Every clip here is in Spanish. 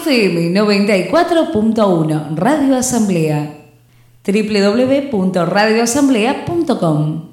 FM 94.1 Radio Asamblea. www.radioasamblea.com.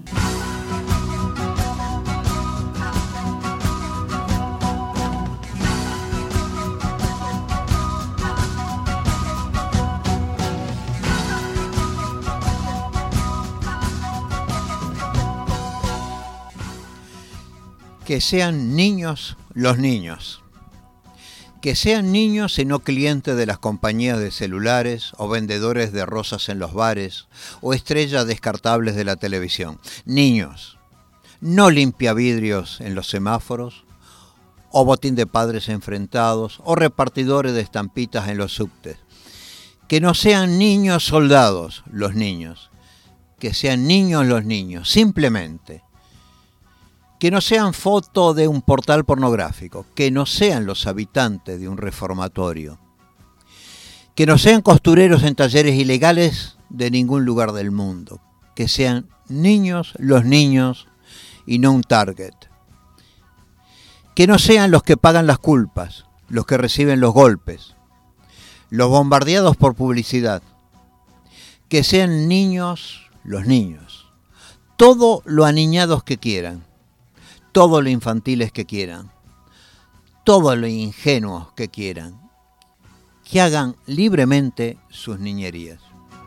Que sean niños los niños. Que sean niños y no clientes de las compañías de celulares o vendedores de rosas en los bares o estrellas descartables de la televisión. Niños, no limpiavidrios en los semáforos o botín de padres enfrentados o repartidores de estampitas en los subtes. Que no sean niños soldados los niños. Que sean niños los niños, simplemente. Que no sean foto de un portal pornográfico, que no sean los habitantes de un reformatorio, que no sean costureros en talleres ilegales de ningún lugar del mundo, que sean niños los niños y no un target, que no sean los que pagan las culpas, los que reciben los golpes, los bombardeados por publicidad, que sean niños los niños, todo lo aniñados que quieran, todo lo infantiles que quieran, todo lo ingenuos que quieran, que hagan libremente sus niñerías.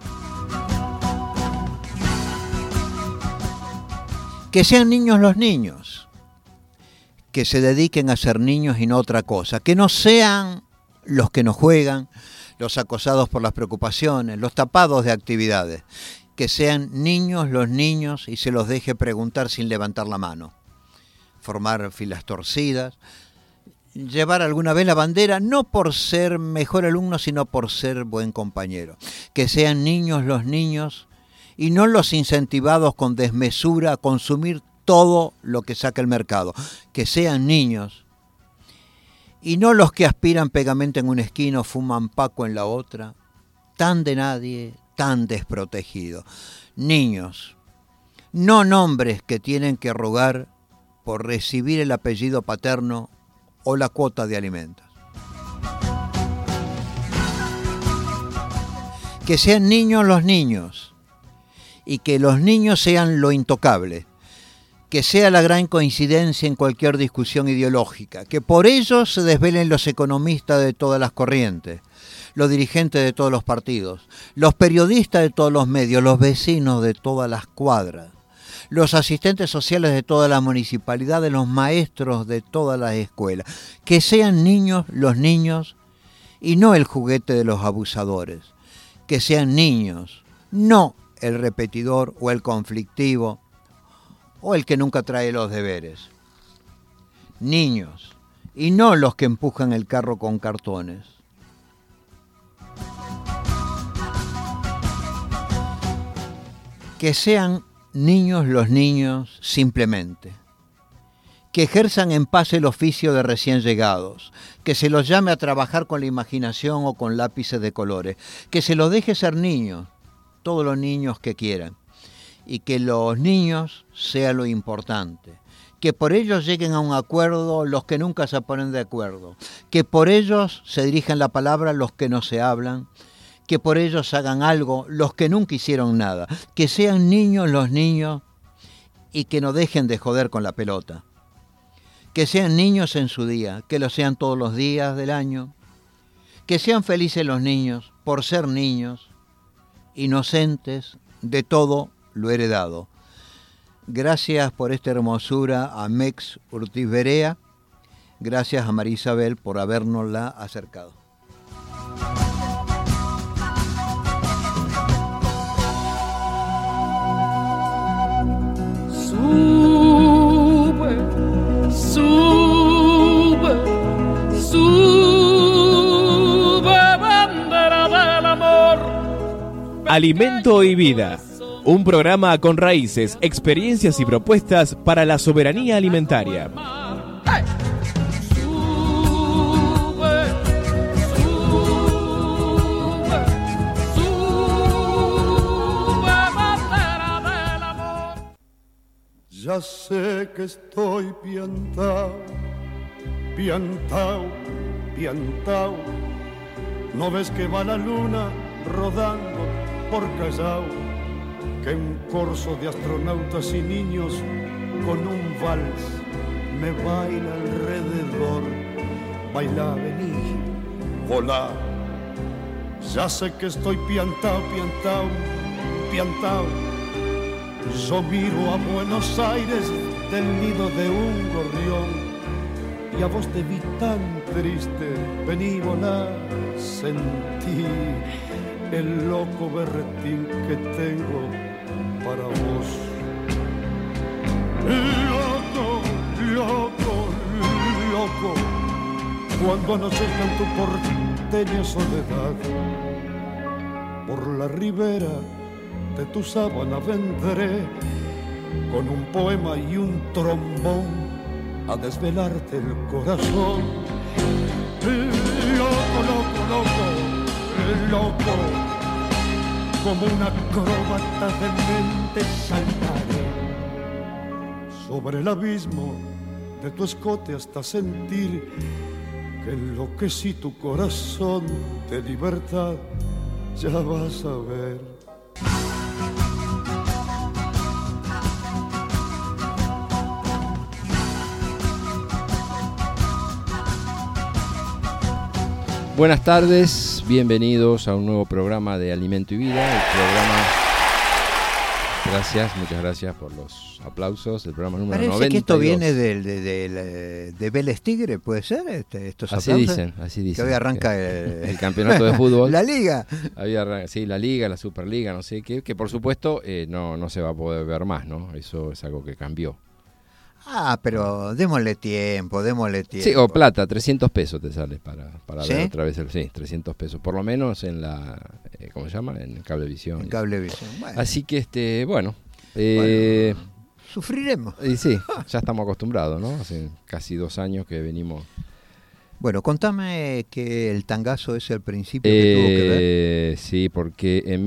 Que sean niños los niños, que se dediquen a ser niños y no otra cosa, que no sean los que no juegan, los acosados por las preocupaciones, los tapados de actividades, que sean niños los niños y se los deje preguntar sin levantar la mano. Formar filas torcidas, llevar alguna vez la bandera, no por ser mejor alumno, sino por ser buen compañero. Que sean niños los niños y no los incentivados con desmesura a consumir todo lo que saca el mercado. Que sean niños y no los que aspiran pegamento en una esquina o fuman paco en la otra. Tan de nadie, tan desprotegido. Niños, no nombres que tienen que rogar por recibir el apellido paterno o la cuota de alimentos. Que sean niños los niños y que los niños sean lo intocable, que sea la gran coincidencia en cualquier discusión ideológica, que por ellos se desvelen los economistas de todas las corrientes, los dirigentes de todos los partidos, los periodistas de todos los medios, los vecinos de todas las cuadras, los asistentes sociales de todas las municipalidades, los maestros de todas las escuelas. Que sean niños los niños y no el juguete de los abusadores. Que sean niños, no el repetidor o el conflictivo o el que nunca trae los deberes. Niños y no los que empujan el carro con cartones. Que sean niños los niños simplemente, que ejerzan en paz el oficio de recién llegados, que se los llame a trabajar con la imaginación o con lápices de colores, que se los deje ser niños, todos los niños que quieran, y que los niños sea lo importante, que por ellos lleguen a un acuerdo los que nunca se ponen de acuerdo, que por ellos se dirijan la palabra los que no se hablan, que por ellos hagan algo los que nunca hicieron nada, que sean niños los niños y que no dejen de joder con la pelota, que sean niños en su día, que lo sean todos los días del año, que sean felices los niños por ser niños, inocentes de todo lo heredado. Gracias por esta hermosura a Mex Urtiz Berea, gracias a María Isabel por habernosla acercado. Sube, bandera del amor. Alimento y vida, un programa con raíces, experiencias y propuestas para la soberanía alimentaria. Ya sé que estoy piantao, piantao, piantao, ¿No ves que va la luna rodando por Callao? Que un corso de astronautas y niños con un vals me baila alrededor. Baila, vení, volá. Ya sé que estoy piantao, piantao, piantao. Yo miro a Buenos Aires del nido de un gorrión y a vos te vi tan triste. Vení, volá, sentí el loco berretín que tengo para vos. Loco, loco, loco, cuando anochezca en tu porteña soledad, por la ribera de tu sábana vendré con un poema y un trombón a desvelarte el corazón. Loco, loco, loco, loco, como una acróbata de mente saltaré sobre el abismo de tu escote hasta sentir que enloquecí tu corazón de libertad. Ya vas a ver. Buenas tardes, bienvenidos a un nuevo programa de Alimento y Vida, el programa... Gracias, muchas gracias por los aplausos, el programa número 92. Parece que esto viene de Vélez Tigre, ¿puede ser? Estos así aplausos. Así dicen. Que hoy arranca el campeonato de fútbol. La Liga. Sí, la Liga, la Superliga, no sé qué, que por supuesto no se va a poder ver más, ¿no? Eso es algo que cambió. Pero démosle tiempo. Sí, o plata, 300 pesos te sale para ¿Sí? ver otra vez. Sí, 300 pesos, por lo menos en la, ¿cómo se llama? En Cablevisión. En Cablevisión, bueno. Así que, bueno, sufriremos. Y sí, ya estamos acostumbrados, ¿no? Hace casi 2 años que venimos. Bueno, contame que el tangazo es el principio que tuvo que ver. Sí, porque en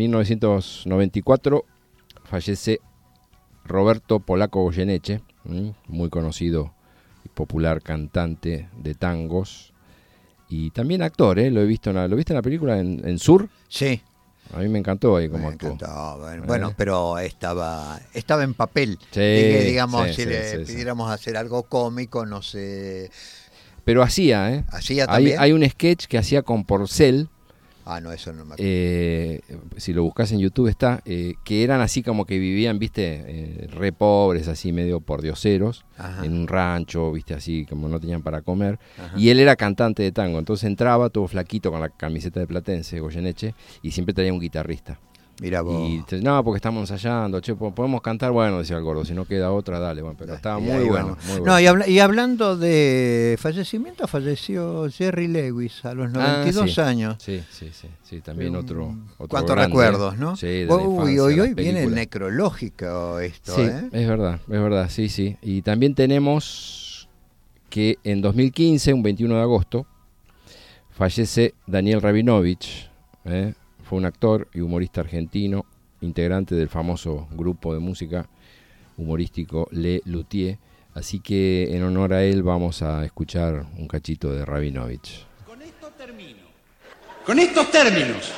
1994 fallece Roberto Polaco Goyeneche, muy conocido y popular cantante de tangos y también actor, ¿lo viste en la película en Sur? Sí. A mí me encantó ahí como actuó. Bueno, pero estaba en papel. Sí, digamos, sí, si sí, le sí, pidiéramos hacer algo cómico, no sé. Pero hacía, ¿Hacía también? Hay un sketch que hacía con Porcel. No, eso no me acuerdo. Si lo buscas en YouTube está, que eran así como que vivían, viste, re pobres, así medio pordioseros, en un rancho, viste, así como no tenían para comer. Ajá. Y él era cantante de tango, entonces entraba todo flaquito con la camiseta de Platense, Goyeneche, y siempre traía un guitarrista. Mira vos. Y no, porque estamos ensayando, podemos cantar, bueno, decía el gordo, si no queda otra, dale, bueno, pero estaba muy bueno, muy bueno. No, y hablando de fallecimiento, falleció Jerry Lewis a los 92 años. Sí, también otro cuántos grande, recuerdos, ¿no? Sí, de la infancia, hoy viene necrológico esto, sí, es verdad, sí. Y también tenemos que en 2015, un 21 de agosto, fallece Daniel Rabinovich, fue un actor y humorista argentino, integrante del famoso grupo de música humorístico Le Luthier. Así que en honor a él vamos a escuchar un cachito de Rabinovich. Con esto termino. Con estos términos.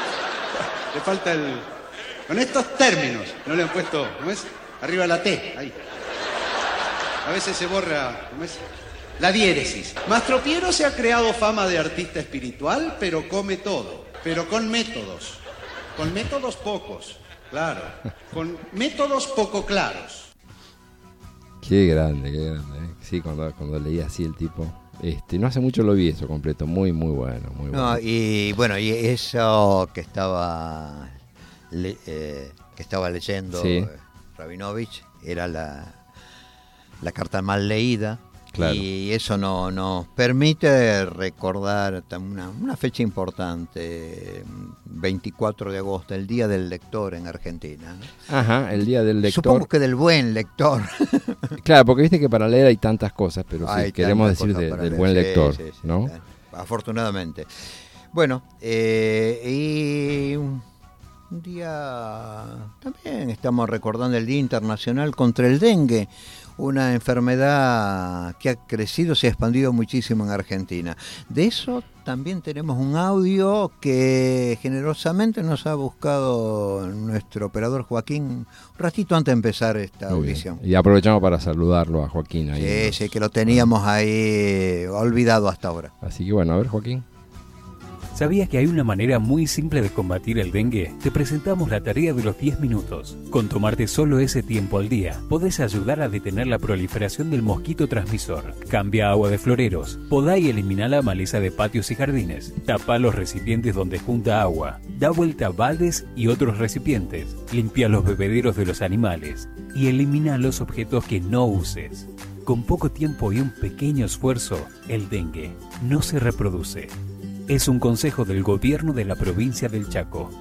Le falta el... Con estos términos. No le han puesto... ¿Cómo es? Arriba la T. Ahí. A veces se borra... ¿Cómo es? La diéresis. Mastro Piero se ha creado fama de artista espiritual, pero come todo. Pero con métodos pocos, claro, con métodos poco claros. Qué grande, Sí, cuando leía así el tipo, no hace mucho lo vi eso completo, muy bueno, muy bueno. Y bueno, y eso que estaba leyendo sí. Rabinovich era la carta mal leída. Claro. Y eso nos permite recordar una fecha importante, 24 de agosto, el Día del Lector en Argentina, ¿no? Ajá, el Día del Lector. Supongo que del buen lector. Claro, porque viste que para leer hay tantas cosas, pero sí, queremos decir del buen lector, sí, ¿no? Sí, afortunadamente. Bueno, y un día también estamos recordando el Día Internacional contra el Dengue. una enfermedad que ha crecido, se ha expandido muchísimo en Argentina. De eso también tenemos un audio que generosamente nos ha buscado nuestro operador Joaquín un ratito antes de empezar esta audición. Y aprovechamos para saludarlo a Joaquín. Ahí Sí, que lo teníamos ahí olvidado hasta ahora. Así que bueno, a ver, Joaquín. ¿Sabías que hay una manera muy simple de combatir el dengue? Te presentamos la tarea de los 10 minutos. Con tomarte solo ese tiempo al día, podés ayudar a detener la proliferación del mosquito transmisor. Cambia agua de floreros. Podá y elimina la maleza de patios y jardines. Tapa los recipientes donde junta agua. Da vuelta a baldes y otros recipientes. Limpia los bebederos de los animales. Y elimina los objetos que no uses. Con poco tiempo y un pequeño esfuerzo, el dengue no se reproduce. Es un consejo del gobierno de la provincia del Chaco.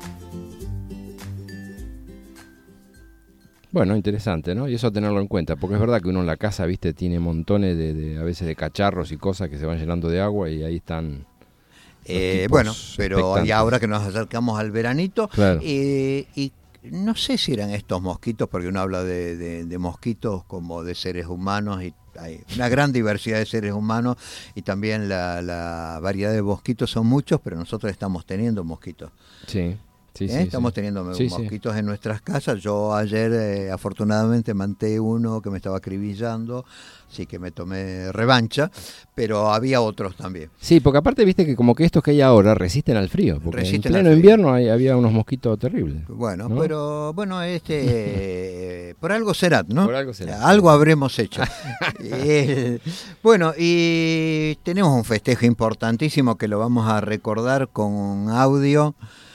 Bueno, interesante, ¿no? Y eso tenerlo en cuenta, porque es verdad que uno en la casa, viste, tiene montones de a veces de cacharros y cosas que se van llenando de agua y ahí están. Bueno, pero y ahora que nos acercamos al veranito, claro. Y no sé si eran estos mosquitos, porque uno habla de mosquitos como de seres humanos y hay una gran diversidad de seres humanos y también la variedad de mosquitos son muchos, pero nosotros estamos teniendo mosquitos. Sí. Estamos teniendo mosquitos en nuestras casas. Yo ayer afortunadamente maté uno que me estaba acribillando, así que me tomé revancha, pero había otros también. Sí, porque aparte viste que como que estos que hay ahora resisten al frío, porque resisten en pleno invierno había unos mosquitos terribles. Bueno, ¿no? Pero bueno, por algo será, ¿no? Por algo será. Algo habremos hecho. Bueno, y tenemos un festejo importantísimo que lo vamos a recordar con un audio.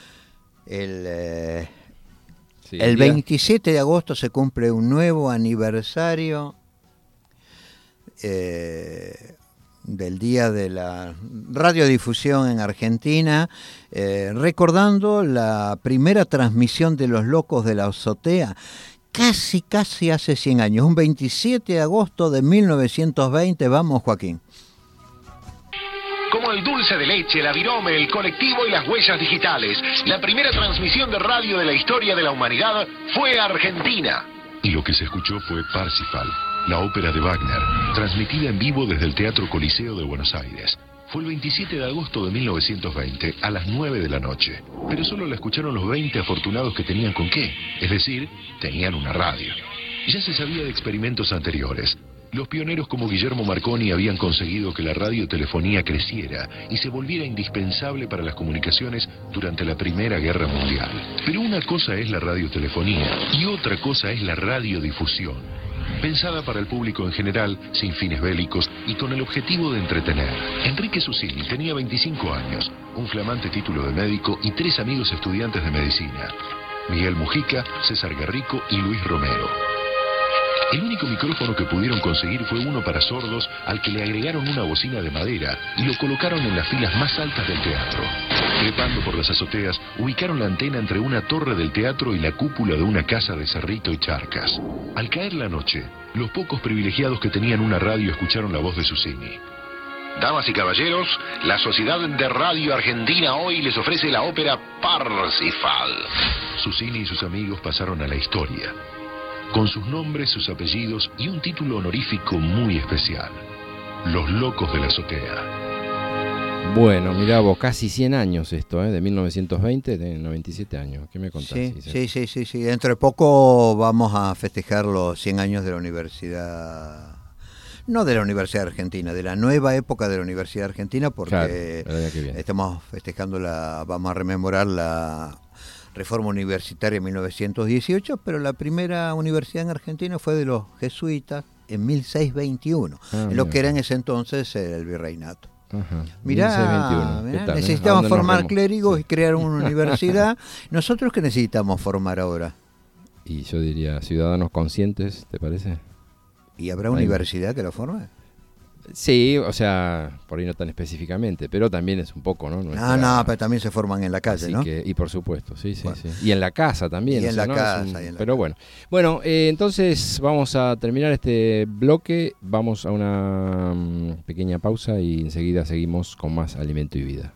El 27 de agosto se cumple un nuevo aniversario del Día de la Radiodifusión en Argentina, recordando la primera transmisión de Los Locos de la Azotea, casi hace 100 años, un 27 de agosto de 1920. Vamos, Joaquín. Como el dulce de leche, la virome, el colectivo y las huellas digitales, la primera transmisión de radio de la historia de la humanidad fue Argentina. Y lo que se escuchó fue Parsifal, la ópera de Wagner, transmitida en vivo desde el Teatro Coliseo de Buenos Aires. Fue el 27 de agosto de 1920 a las 9 de la noche, pero solo la escucharon los 20 afortunados que tenían con qué, es decir, tenían una radio. Ya se sabía de experimentos anteriores. Los pioneros como Guillermo Marconi habían conseguido que la radiotelefonía creciera y se volviera indispensable para las comunicaciones durante la Primera Guerra Mundial. Pero una cosa es la radiotelefonía y otra cosa es la radiodifusión. Pensada para el público en general, sin fines bélicos y con el objetivo de entretener. Enrique Susini tenía 25 años, un flamante título de médico y 3 amigos estudiantes de medicina: Miguel Mujica, César Garrico y Luis Romero. El único micrófono que pudieron conseguir fue uno para sordos, al que le agregaron una bocina de madera y lo colocaron en las filas más altas del teatro. Trepando por las azoteas, ubicaron la antena entre una torre del teatro y la cúpula de una casa de Cerrito y Charcas. Al caer la noche, los pocos privilegiados que tenían una radio escucharon la voz de Susini. Damas y caballeros, la Sociedad de Radio Argentina hoy les ofrece la ópera Parsifal. Susini y sus amigos pasaron a la historia, con sus nombres, sus apellidos y un título honorífico muy especial: Los Locos de la Azotea. Bueno, mirá vos, casi 100 años esto, de 1920, de 97 años. ¿Qué me contás? Sí. Dentro de poco vamos a festejar los 100 años de la universidad, no de la Universidad Argentina, de la nueva época de la Universidad Argentina, porque claro, estamos festejando vamos a rememorar la Reforma Universitaria en 1918, pero la primera universidad en Argentina fue de los jesuitas en 1621, en lo que era en ese entonces el virreinato. Mirá, necesitamos formar clérigos y crear una universidad. ¿Nosotros qué necesitamos formar ahora? Y yo diría ciudadanos conscientes, ¿te parece? ¿Y habrá universidad que lo forme? Sí, o sea, por ahí no tan específicamente, pero también es un poco, ¿no? Pero también se forman en la calle, ¿no? Y por supuesto, sí. Y en la casa también. Y en la casa. Pero bueno. Bueno, entonces vamos a terminar este bloque, vamos a una pequeña pausa y enseguida seguimos con más Alimento y Vida.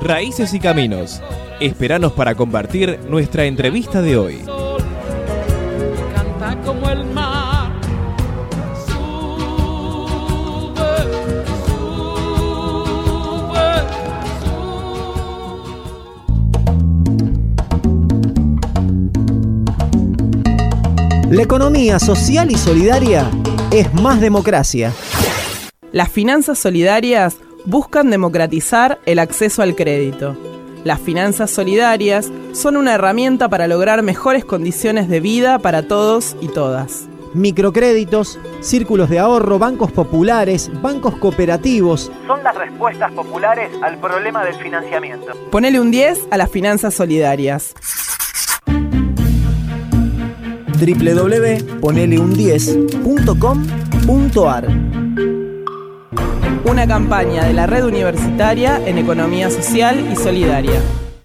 Raíces y Caminos. Esperanos para compartir nuestra entrevista de hoy. Canta como el mar. La economía social y solidaria es más democracia. Las finanzas solidarias buscan democratizar el acceso al crédito. Las finanzas solidarias son una herramienta para lograr mejores condiciones de vida para todos y todas. Microcréditos, círculos de ahorro, bancos populares, bancos cooperativos. Son las respuestas populares al problema del financiamiento. Ponele un 10 a las finanzas solidarias. www.poneleun10.com.ar. Una campaña de la Red Universitaria en Economía Social y Solidaria.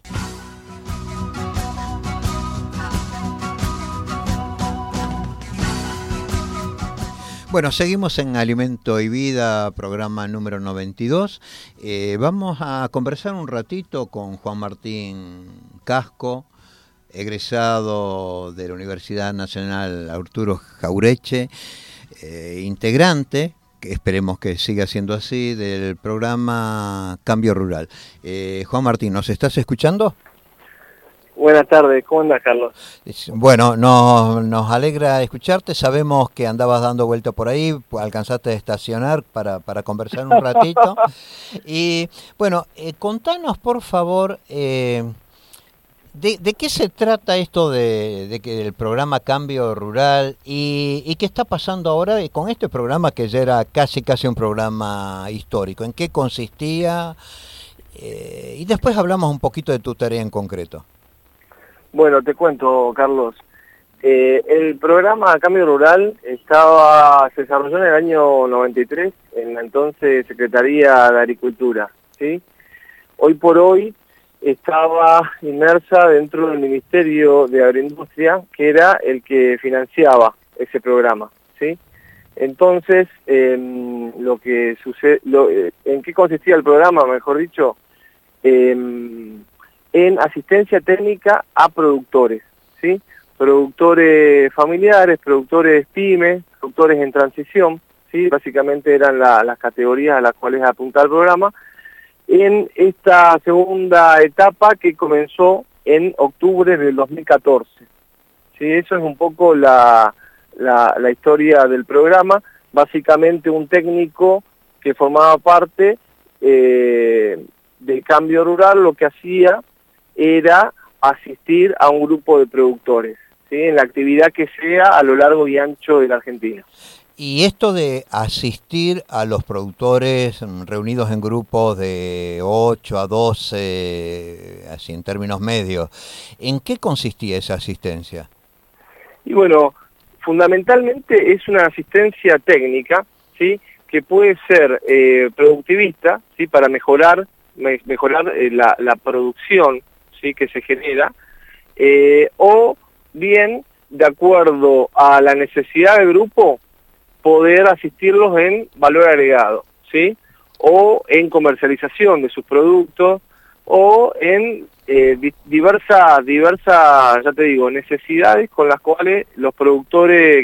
Bueno, seguimos en Alimento y Vida, programa número 92. Vamos a conversar un ratito con Juan Martín Casco, egresado de la Universidad Nacional Arturo Jauretche, integrante, que esperemos que siga siendo así, del programa Cambio Rural. Juan Martín, ¿nos estás escuchando? Buenas tardes, ¿cómo andas, Carlos? Bueno, nos alegra escucharte, sabemos que andabas dando vueltas por ahí, alcanzaste a estacionar para conversar un ratito. Y bueno, contanos por favor, ¿de qué se trata esto de que el programa Cambio Rural y qué está pasando ahora con este programa que ya era casi un programa histórico? ¿En qué consistía? Y después hablamos un poquito de tu tarea en concreto. Bueno, te cuento, Carlos. El programa Cambio Rural se desarrolló en el año 93 en la entonces Secretaría de Agricultura, ¿sí? Hoy por hoy estaba inmersa dentro del Ministerio de Agroindustria, que era el que financiaba ese programa, ¿sí? Entonces, lo que sucede, ¿en qué consistía el programa, mejor dicho? En asistencia técnica a productores, ¿sí? Productores familiares, productores pymes, productores en transición, ¿sí? Básicamente eran las categorías a las cuales apuntaba el programa, en esta segunda etapa que comenzó en octubre del 2014. ¿Sí? Eso es un poco la historia del programa. Básicamente un técnico que formaba parte de Cambio Rural lo que hacía era asistir a un grupo de productores, ¿sí? En la actividad que sea a lo largo y ancho de la Argentina. Y esto de asistir a los productores reunidos en grupos de 8 a 12, así en términos medios, ¿en qué consistía esa asistencia? Y bueno, fundamentalmente es una asistencia técnica, ¿sí? Que puede ser productivista, ¿sí? Para mejorar la producción, ¿sí? Que se genera, o bien, de acuerdo a la necesidad del grupo, poder asistirlos en valor agregado, ¿sí? O en comercialización de sus productos, o en diversas, ya te digo, necesidades con las cuales los productores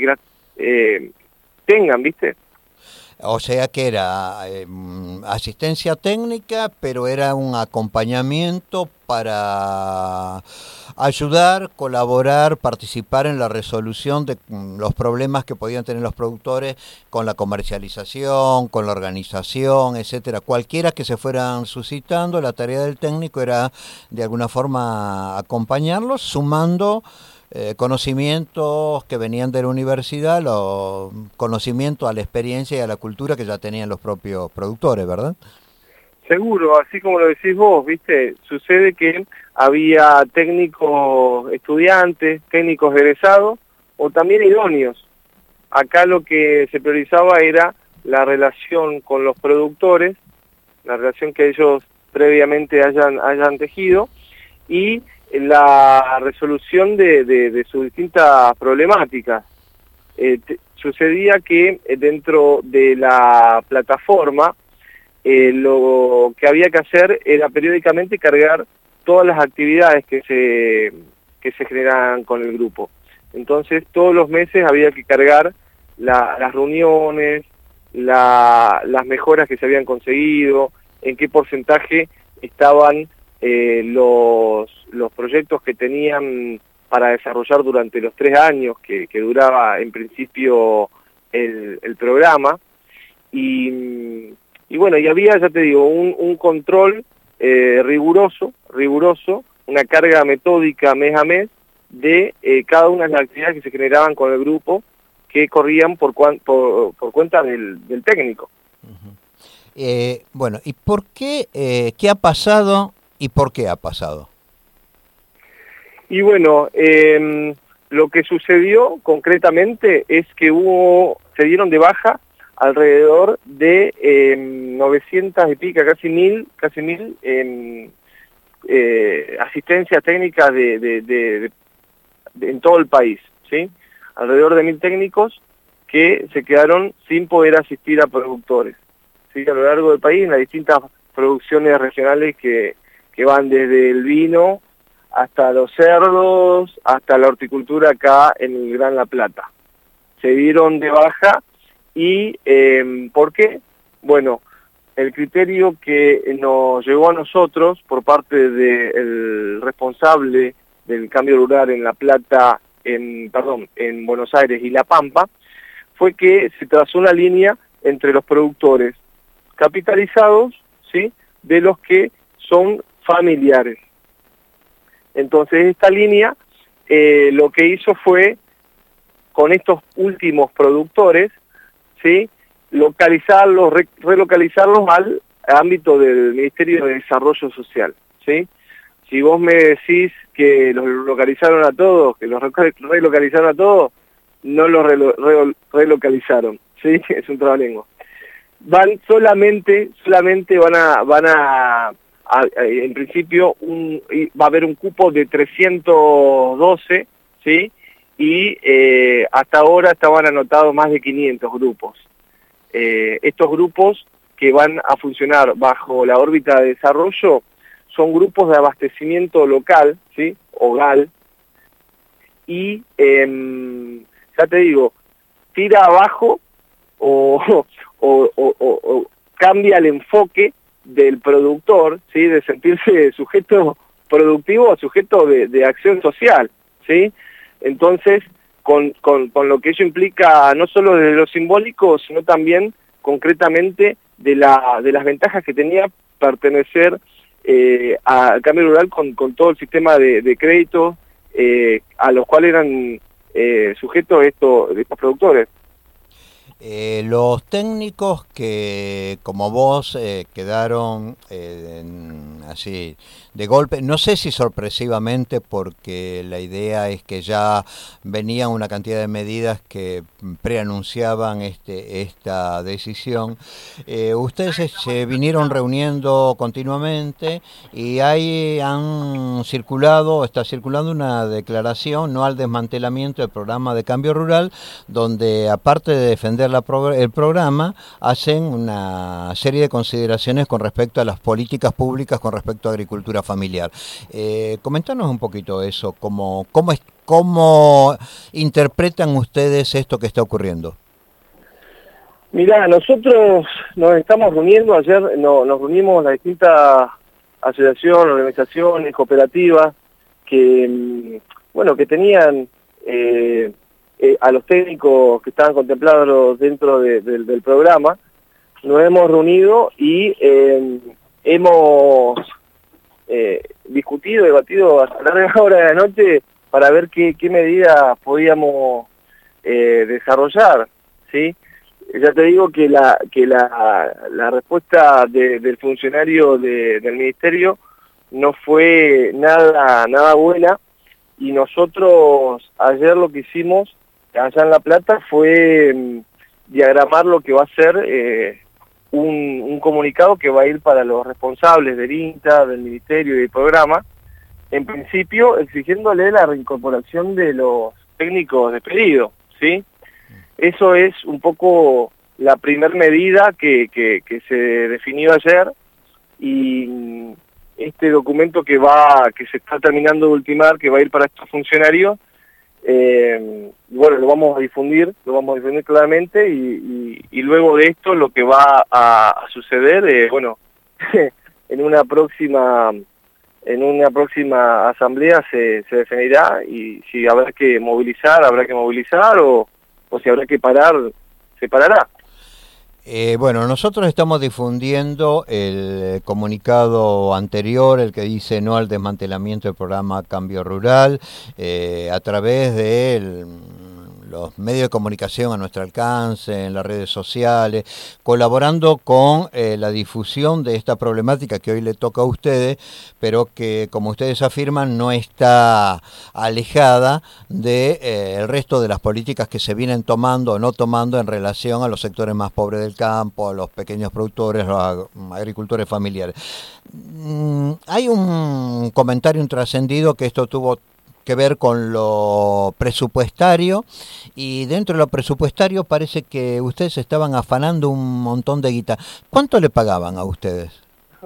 tengan, ¿viste? O sea que era asistencia técnica, pero era un acompañamiento para ayudar, colaborar, participar en la resolución de los problemas que podían tener los productores con la comercialización, con la organización, etcétera. Cualquiera que se fueran suscitando, la tarea del técnico era de alguna forma acompañarlos, sumando conocimientos que venían de la universidad, los conocimientos a la experiencia y a la cultura que ya tenían los propios productores, ¿verdad? Seguro, así como lo decís vos, ¿viste? Sucede que había técnicos estudiantes, técnicos egresados o también idóneos. Acá lo que se priorizaba era la relación con los productores, la relación que ellos previamente hayan tejido y la resolución de sus distintas problemáticas. Sucedía que dentro de la plataforma lo que había que hacer era periódicamente cargar todas las actividades que se generaban con el grupo. Entonces todos los meses había que cargar las reuniones, las mejoras que se habían conseguido, en qué porcentaje estaban los proyectos que tenían para desarrollar durante los 3 años que duraba en principio el programa. Y bueno, y había, ya te digo, un control riguroso, una carga metódica mes a mes de cada una de las actividades que se generaban con el grupo, que corrían por cuenta del técnico. Bueno, ¿y por qué? ¿Qué ha pasado y por qué ha pasado? Y bueno, lo que sucedió concretamente es que se dieron de baja alrededor de 900 y pica, casi mil asistencias técnicas en todo el país, ¿sí? Alrededor de 1000 técnicos que se quedaron sin poder asistir a productores, ¿sí? A lo largo del país, en las distintas producciones regionales que van desde el vino hasta los cerdos, hasta la horticultura acá en el Gran La Plata. Se dieron de baja y ¿por qué? Bueno, el criterio que nos llegó a nosotros por parte del responsable del cambio rural en La Plata, en Buenos Aires y La Pampa, fue que se trazó una línea entre los productores capitalizados, ¿sí?, de los que son familiares. Entonces esta línea lo que hizo fue, con estos últimos productores, ¿sí?, relocalizarlos al ámbito del Ministerio de Desarrollo Social, ¿sí? Si vos me decís que los localizaron a todos, que los relocalizaron a todos, no los relocalizaron, ¿sí? Es un trabalengua. Solamente van a en principio va a haber un cupo de 312, ¿sí? Y hasta ahora estaban anotados más de 500 grupos. Estos grupos que van a funcionar bajo la órbita de desarrollo son grupos de abastecimiento local, ¿sí?, o GAL, y ya te digo, tira abajo o cambia el enfoque del productor, ¿sí?, de sentirse sujeto productivo a sujeto de acción social, ¿sí? Entonces, con lo que ello implica, no solo desde lo simbólico, sino también concretamente de las ventajas que tenía pertenecer al cambio rural con todo el sistema de créditos a los cuales eran sujetos estos productores. Los técnicos que, como vos, quedaron así de golpe, no sé si sorpresivamente, porque la idea es que ya venía una cantidad de medidas que preanunciaban esta decisión. Ustedes se vinieron reuniendo continuamente y ahí está circulando una declaración no al desmantelamiento del programa de cambio rural, donde aparte de defender el programa, hacen una serie de consideraciones con respecto a las políticas públicas con respecto a agricultura familiar. Comentanos un poquito eso, cómo interpretan ustedes esto que está ocurriendo. Mirá, nosotros nos estamos reuniendo, ayer nos reunimos las distintas asociaciones, organizaciones, cooperativas, que tenían a los técnicos que estaban contemplados dentro del programa. Nos hemos reunido y hemos debatido hasta larga hora de la noche para ver qué medidas podíamos desarrollar, ¿sí? Ya te digo que la respuesta del funcionario del ministerio no fue nada buena, y nosotros ayer lo que hicimos allá en La Plata fue diagramar lo que va a ser un comunicado que va a ir para los responsables del INTA, del Ministerio y del programa, en principio exigiéndole la reincorporación de los técnicos despedidos, ¿sí? Eso es un poco la primer medida que se definió ayer, y este documento que se está terminando de ultimar, que va a ir para estos funcionarios, bueno, lo vamos a difundir claramente, y luego de esto lo que va a suceder, bueno, en una próxima asamblea se definirá, y si habrá que movilizar, o si habrá que parar, se parará. Bueno, nosotros estamos difundiendo el comunicado anterior, el que dice no al desmantelamiento del programa Cambio Rural, a través de los medios de comunicación a nuestro alcance, en las redes sociales, colaborando con la difusión de esta problemática que hoy le toca a ustedes, pero que, como ustedes afirman, no está alejada del resto de las políticas que se vienen tomando o no tomando en relación a los sectores más pobres del campo, a los pequeños productores, a los agricultores familiares. Hay un comentario, un trascendido, que esto tuvo que ver con lo presupuestario, y dentro de lo presupuestario parece que ustedes estaban afanando un montón de guita. ¿Cuánto le pagaban a ustedes?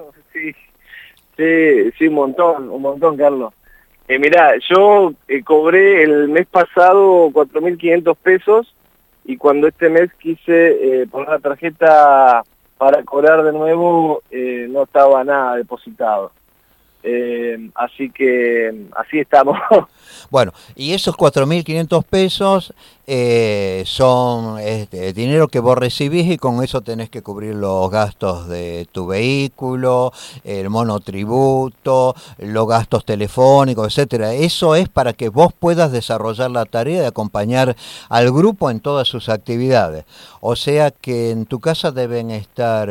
Sí, un montón, Carlos. Mirá, yo cobré el mes pasado 4.500 pesos, y cuando este mes quise poner la tarjeta para cobrar de nuevo, no estaba nada depositado. Así que así estamos. Bueno, y esos 4.500 pesos son dinero que vos recibís, y con eso tenés que cubrir los gastos de tu vehículo, el monotributo, los gastos telefónicos, etcétera. Eso es para que vos puedas desarrollar la tarea de acompañar al grupo en todas sus actividades. O sea que en tu casa deben estar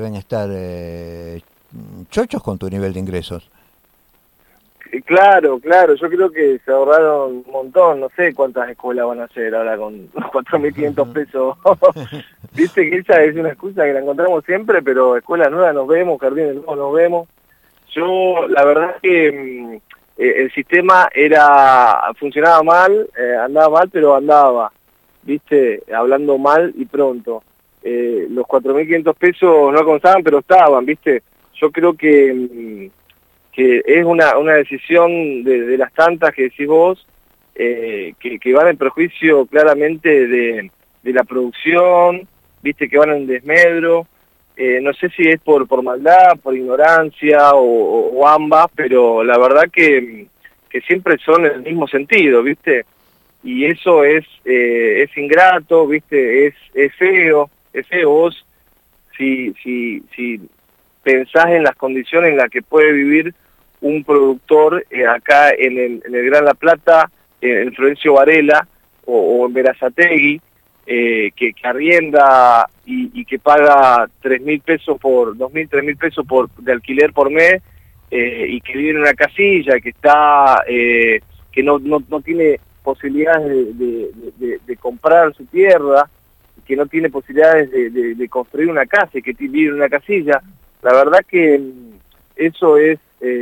chochos con tu nivel de ingresos. Claro, yo creo que se ahorraron un montón, no sé cuántas escuelas van a hacer ahora con 4.500 pesos. Viste que esa es una excusa que la encontramos siempre, pero escuelas nuevas nos vemos, jardines nuevos nos vemos. Yo, la verdad que el sistema funcionaba mal, andaba mal, pero andaba, viste, hablando mal y pronto. Los 4.500 pesos no alcanzaban, pero estaban, viste. Yo creo que es una decisión de las tantas que decís vos, que van en perjuicio claramente de la producción, viste, que van en desmedro. No sé si es por maldad, por ignorancia o ambas, pero la verdad que siempre son en el mismo sentido, viste, y eso es ingrato, viste, es feo vos si pensás en las condiciones en las que puede vivir un productor acá en el Gran La Plata, en Florencio Varela o en Berazategui, que arrienda y que paga 3.000 pesos 2.000, 3.000 pesos de alquiler por mes, y que vive en una casilla, que está que no tiene posibilidades de comprar su tierra, que no tiene posibilidades de construir una casa, y que vive en una casilla. La verdad que eso es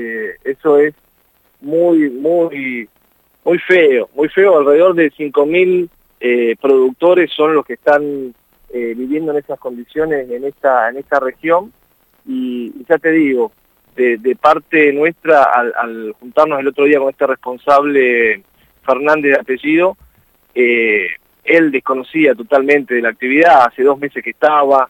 muy feo, alrededor de 5.000 productores son los que están viviendo en esas condiciones en esta región, y ya te digo, de parte nuestra, al juntarnos el otro día con este responsable Fernández de apellido, él desconocía totalmente de la actividad, hace 2 meses que estaba,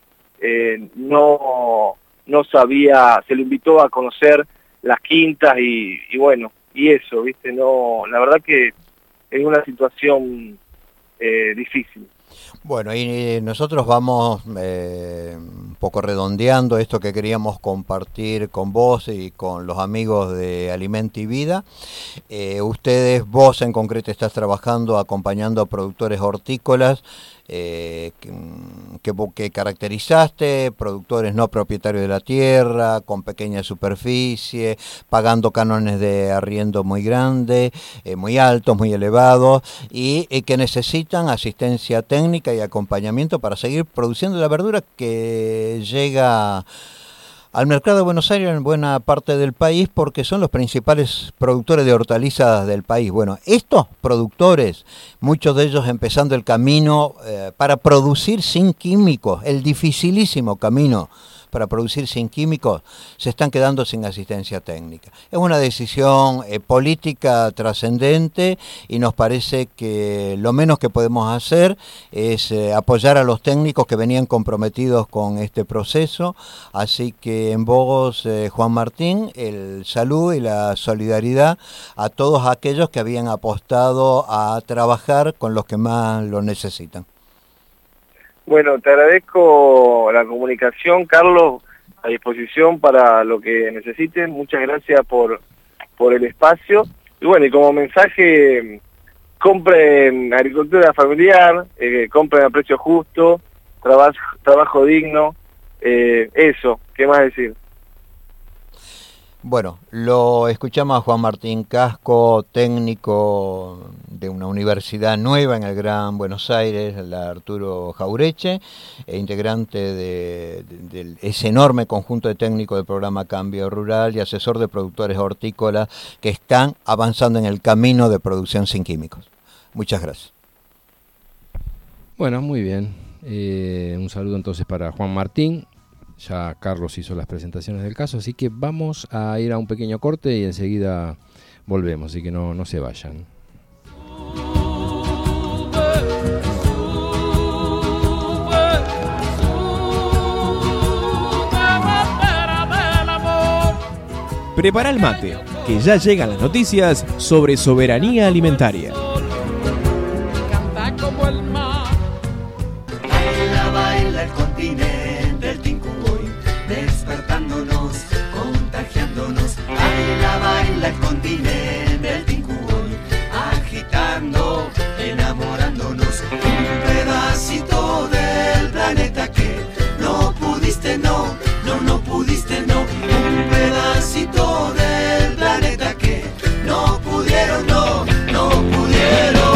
no sabía, se lo invitó a conocer las quintas y bueno, y eso, viste, la verdad que es una situación difícil. Bueno, y nosotros vamos un poco redondeando esto que queríamos compartir con vos y con los amigos de Alimento y Vida. Vos en concreto estás trabajando acompañando a productores hortícolas que caracterizaste, productores no propietarios de la tierra, con pequeña superficie, pagando cánones de arriendo muy grandes, muy altos, muy elevados, y que necesitan asistencia técnica y acompañamiento para seguir produciendo la verdura que llega al mercado de Buenos Aires en buena parte del país porque son los principales productores de hortalizas del país. Bueno, estos productores, muchos de ellos empezando el camino para producir sin químicos, el dificilísimo camino para producir sin químicos, se están quedando sin asistencia técnica. Es una decisión política trascendente y nos parece que lo menos que podemos hacer es apoyar a los técnicos que venían comprometidos con este proceso. Así que en vos, Juan Martín, el saludo y la solidaridad a todos aquellos que habían apostado a trabajar con los que más lo necesitan. Bueno, te agradezco la comunicación, Carlos, a disposición para lo que necesiten. Muchas gracias por el espacio. Y bueno, y como mensaje, compren agricultura familiar, compren a precio justo, trabajo digno, eso, ¿qué más decir? Bueno, lo escuchamos a Juan Martín Casco, técnico de una universidad nueva en el Gran Buenos Aires, la Arturo Jaureche, integrante de ese enorme conjunto de técnicos del programa Cambio Rural y asesor de productores hortícolas que están avanzando en el camino de producción sin químicos. Muchas gracias. Bueno, muy bien. Un saludo entonces para Juan Martín. Ya Carlos hizo las presentaciones del caso, así que vamos a ir a un pequeño corte y enseguida volvemos, así que no se vayan. Prepara el mate, que ya llegan las noticias sobre soberanía alimentaria. Canta como el mar. Baila el continente, el Tincuboy, despertándonos, contagiándonos. Baila el continente, el Tincuboy, agitando, enamorándonos. Un pedacito del planeta que no pudiste, no pudiste, no. Un pedacito del planeta que no pudieron, no pudieron.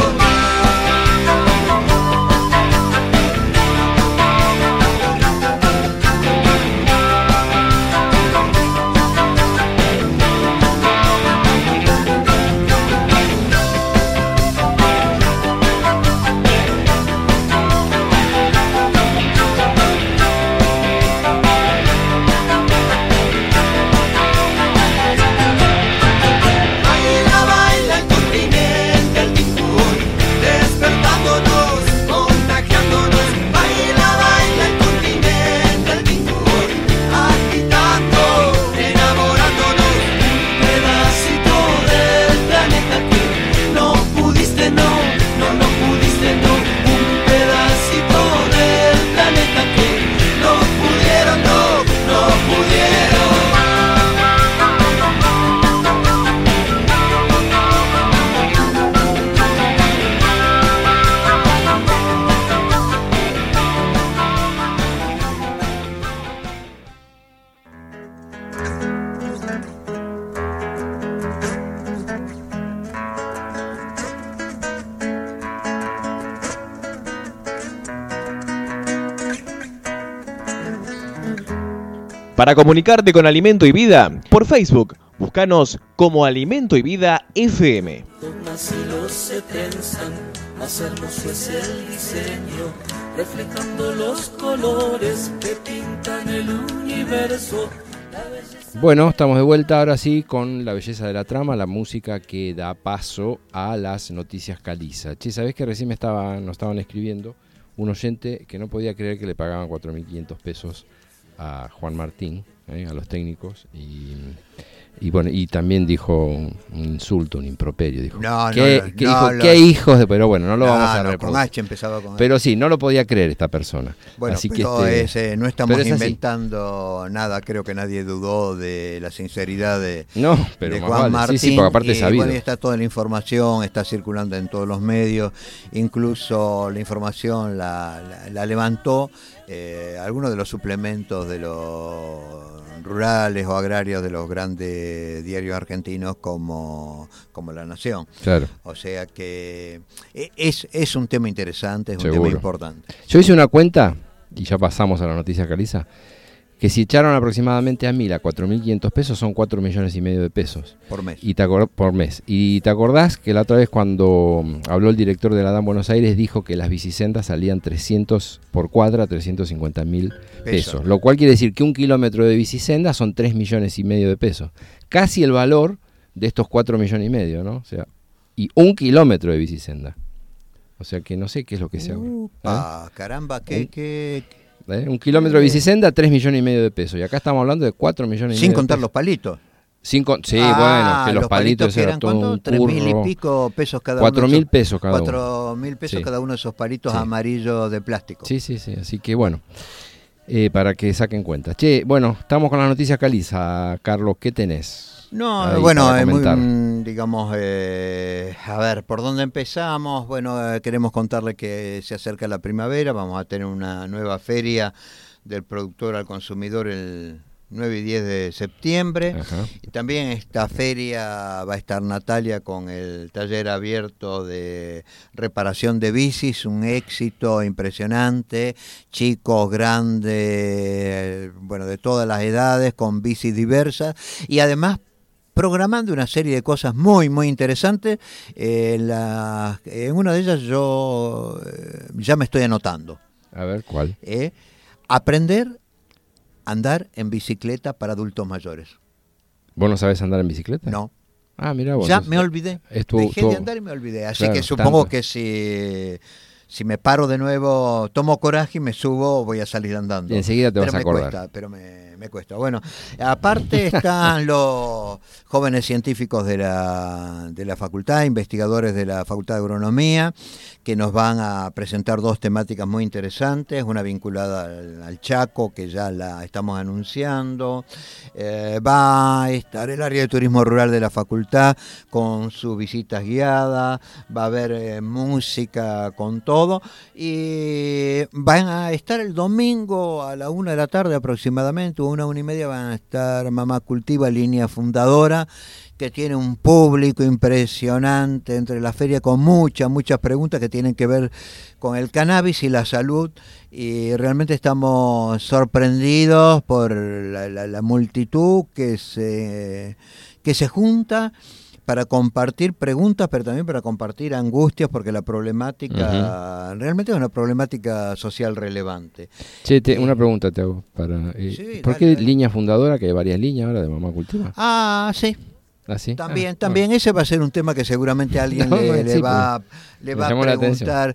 Para comunicarte con Alimento y Vida, por Facebook, búscanos como Alimento y Vida FM. Así los se tensan, más hermoso es el diseño, reflejando los colores que pintan el universo. Bueno, estamos de vuelta ahora sí con la belleza de la trama, la música que da paso a las noticias caliza. Che, ¿sabés que recién nos estaban escribiendo un oyente que no podía creer que le pagaban 4.500 pesos a Juan Martín, a los técnicos, y bueno, y también dijo un insulto, un improperio, dijo ¿qué hijos de...? Pero bueno, no lo vamos a reproducir. Con H empezaba con H. Pero sí, no lo podía creer esta persona. Bueno, así pero que no estamos inventando nada, creo que nadie dudó de la sinceridad de Juan Martín. Sí, porque aparte es sabido. Bueno, está toda la información, está circulando en todos los medios, incluso la información la levantó algunos de los suplementos de los rurales o agrarios de los grandes diarios argentinos como La Nación. Claro. O sea que es un tema interesante, es un tema importante. Yo hice una cuenta, y ya pasamos a la noticia caliza, que si echaron aproximadamente a 1.000 a 4.500 pesos son 4,5 millones de pesos. Por mes. Por mes. Y te acordás que la otra vez cuando habló el director de la DAM Buenos Aires dijo que las bicisendas salían 300 por cuadra, 350.000 pesos. Lo cual quiere decir que 1 kilómetro de bicisenda son 3,5 millones de pesos. Casi el valor de estos 4,5 millones, ¿no? O sea, y 1 kilómetro de bicisenda. O sea que no sé qué es lo que se haga. Caramba, ¿qué? 1 kilómetro de bicisenda, 3,5 millones de pesos. Y acá estamos hablando de 4,5 millones. Sin contar los palitos. Sí, bueno, que los palitos que eran todo un 3.000 y pico pesos cada uno. 4.000 pesos cada uno. 4.000 pesos cada uno de esos palitos amarillos de plástico. Sí. Así que bueno, para que saquen cuenta. Che, bueno, estamos con las noticias caliza. Carlos, ¿qué tenés? No, bueno, digamos, a ver, ¿por dónde empezamos? Bueno, queremos contarle que se acerca la primavera, vamos a tener una nueva feria del productor al consumidor el 9 y 10 de septiembre. Ajá. Y también esta feria va a estar Natalia con el taller abierto de reparación de bicis, un éxito impresionante, chicos, grandes, bueno, de todas las edades, con bicis diversas y además programando una serie de cosas muy, muy interesantes. En una de ellas yo ya me estoy anotando. A ver, ¿cuál? Aprender a andar en bicicleta para adultos mayores. ¿Vos no sabés andar en bicicleta? No. Ah, mira vos. Ya me olvidé. Dejé de andar y me olvidé. Así que supongo que si me paro de nuevo, tomo coraje y me subo, voy a salir andando. Y enseguida te vas a acordar. Pero me cuesta. Bueno, aparte están los jóvenes científicos de la facultad, investigadores de la Facultad de Agronomía, que nos van a presentar 2 temáticas muy interesantes, una vinculada al Chaco, que ya la estamos anunciando. Va a estar el área de turismo rural de la facultad con sus visitas guiadas, va a haber música con todo, y van a estar el domingo a la 1 de la tarde aproximadamente, 1:30, van a estar Mamá Cultiva, línea fundadora, que tiene un público impresionante entre la feria con muchas preguntas que tienen que ver con el cannabis y la salud, y realmente estamos sorprendidos por la multitud que se junta para compartir preguntas, pero también para compartir angustias, porque la problemática realmente es una problemática social relevante. Che, una pregunta te hago. ¿Por qué línea fundadora, que hay varias líneas ahora de Mamá Cultiva? Sí. ¿Ah, sí? También ese va a ser un tema que seguramente alguien le va a preguntar.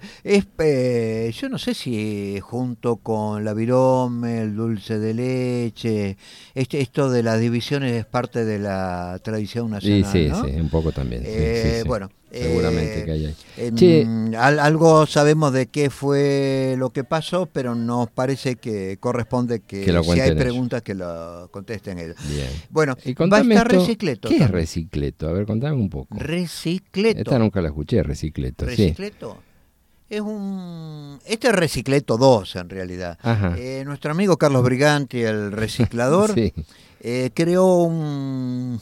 Yo no sé si junto con la virome, el dulce de leche, esto de las divisiones es parte de la tradición nacional, sí, ¿no? Sí, un poco también. Bueno, seguramente que hay ahí. Algo sabemos de qué fue lo que pasó, pero nos parece que corresponde que si hay preguntas que lo contesten ellos. Bien. Bueno, y va a estar Recicleto. ¿Qué es Recicleto? A ver, contame un poco. Recicleto. Esta nunca la escuché, Recicleto. ¿Recicleto? Sí. Este es Recicleto 2 en realidad. Nuestro amigo Carlos Briganti, el reciclador, creó un